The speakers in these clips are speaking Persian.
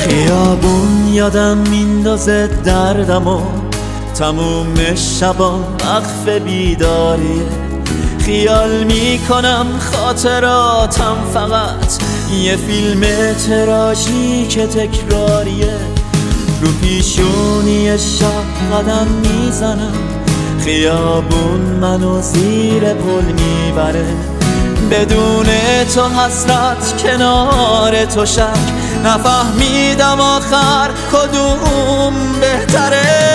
خیابون یادم میندازه دردم و تموم شبام وقف بیداریه. خیال میکنم خاطراتم فقط یه فیلم تراژیک تکراریه. رو پیشونی شب قدم میزنم، خیابون منو زیر پل میبره. بدون تو حسرت، کنار تو شک، نفهمیدم آخر کدوم بهتره.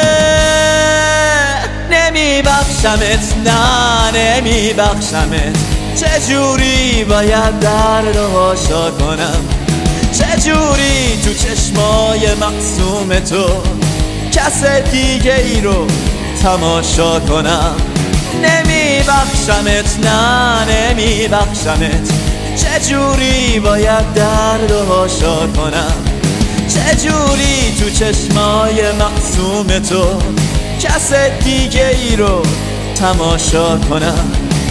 نمیبخشمت، نه نمیبخشمت. چجوری باید درد هاشا کنم؟ چجوری تو چشمای معصوم تو کس دیگه ای رو تماشا کنم؟ نمیبخشمت، نه نمیبخشمت. چجوری باید درد هاشا کنم؟ چجوری تو چشمای معصوم تو کس دیگه ای رو تماشا کنم؟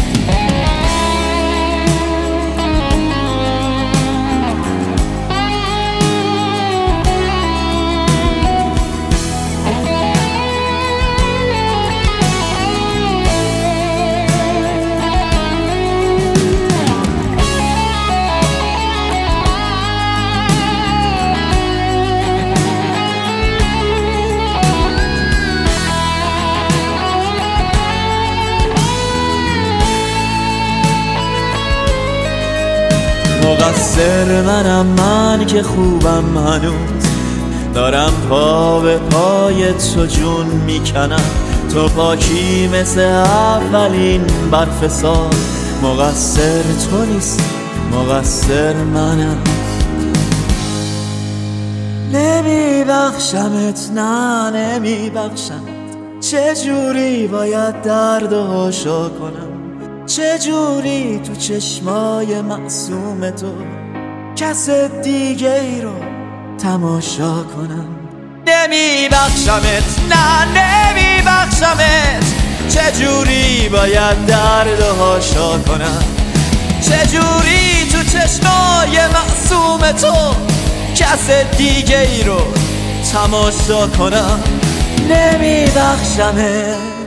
مقصر منم، من که خوبم هنوز، دارم پا به پای تو جون میکنم. تو پاکی مثل اولین برف سال. مقصر تو نیست، مقصر منم. نمیبخشمت، نه نمیبخشمت. چجوری باید درد هاشا کنم؟ چجوری تو چشمای معصوم تو کس دیگه ای رو تماشا کنم؟ نمیبخشمت، نه نمیبخشمت. چجوری باید درد هاشا کنم؟ چجوری تو چشمای معصوم تو کس دیگه ای رو تماشا کنم؟ نمیبخشمت.